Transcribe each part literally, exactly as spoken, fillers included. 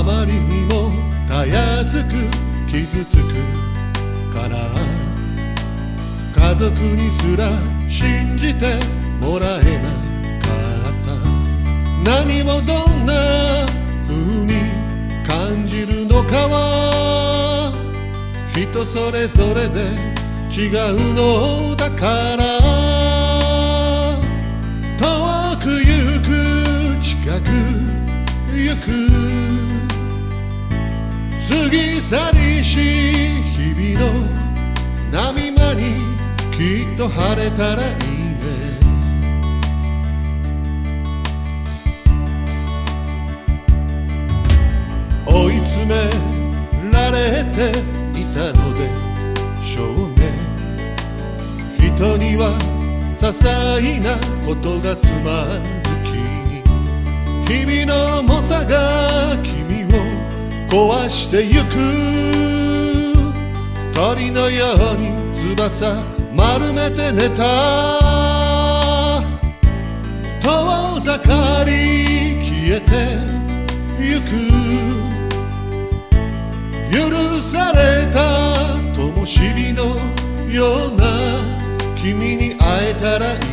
まりにもたやすく傷つくから家族にすら信じてもらえなかった。何をどんな風に感じるのかは人それぞれで違うのだから。遠く行く近く行く過ぎ去りし日々の波間にきっと晴れたらいいね。追い詰められていたのでしょうね。人には些細なことがつまずきに日々の重さが君を壊してゆく。鳥のように翼丸めて寝た。遠ざかり消えてゆく。許された灯火のような君に会えたらいいね。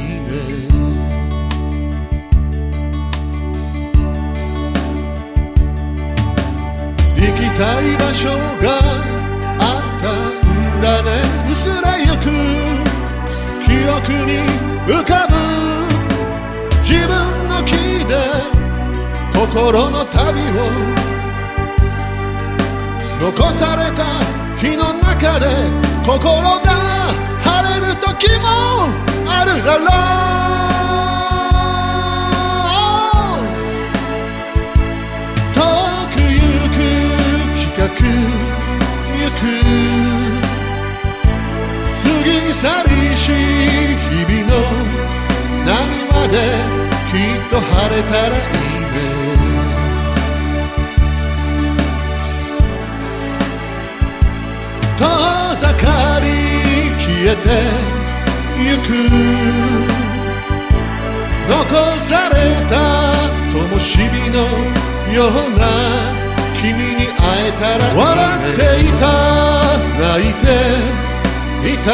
行きたい場所があったんだね。薄れゆく記憶に浮かぶ自分の木で心の旅を残された日の中で心が晴れる時もあるだろう。遠く行く近く行く過ぎ去りし日々の波まできっと晴れたらいいね。遠ざかり消えてゆく残された灯火のような君に会えたらいいね。笑っていた泣いていた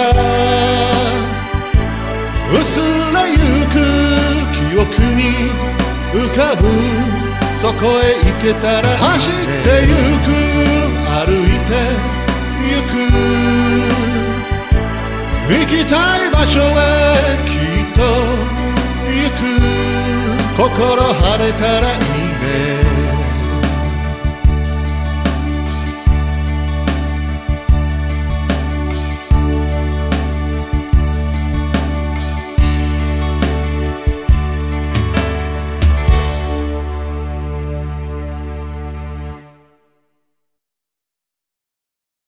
薄れゆく記憶に浮かぶそこへ行けたらいいね。走ってゆく歩いて行きたい場所へきっと行く。心晴れたらいいね。